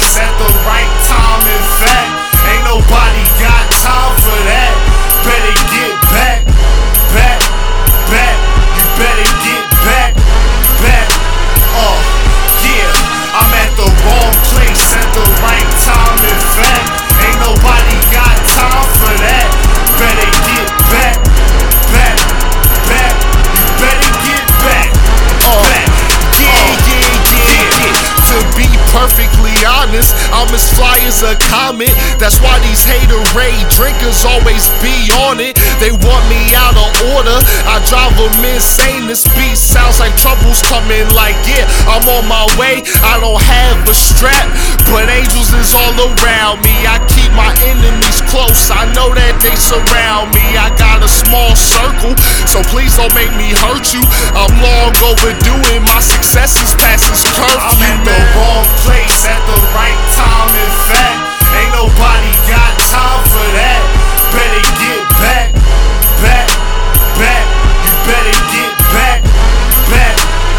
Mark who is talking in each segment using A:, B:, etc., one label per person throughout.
A: place at the right time. In fact, ain't nobody got time for that. Better get back, back, back. You better get back, back. Yeah, I'm at the wrong place at the right time. In fact, ain't nobody got time for that. Better get back, back, back. You better get back, back. Yeah. To be perfectly honest, I'm as fly as a comet. That's why these haterade drinkers always be on it. They want me out of order, I drive them insane. This beat sounds like trouble's coming, like yeah, I'm on my way. I don't have a strap, but angels is all around me. I keep my enemies close, I know that they surround me. I got a small circle, so please don't make me hurt you. I'm long overdue and my success is past this curfew. I'm at the wrong place at the right time. In fact, ain't nobody got time for that. Better get back, back, back. You better get back, back.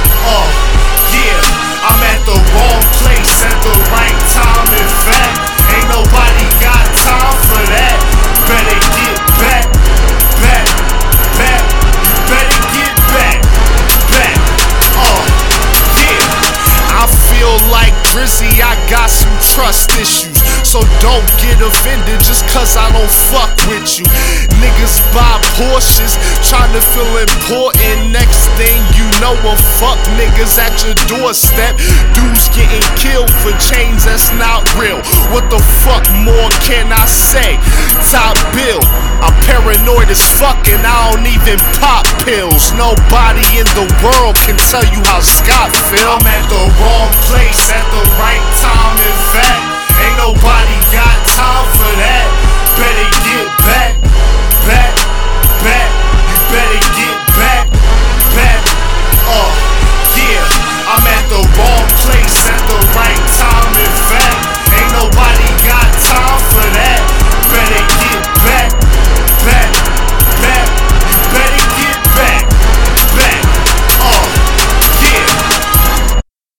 A: Yeah, I'm at the wrong place at the right time. In fact, ain't nobody got time for that. Better get back, back, back. You better get back, back. Yeah, I feel like Drizzy, I got some trust issues, so don't get offended just cause I don't fuck with you. Niggas buy Porsches, tryna feel important. Next thing you know, fuck niggas at your doorstep. Dudes getting killed for chains that's not real. What the fuck more can I say? Top bill, I'm paranoid as fuck and I don't even pop pills. Nobody in the world can tell you how Scott feel. I'm at the wrong place at the right time. In fact,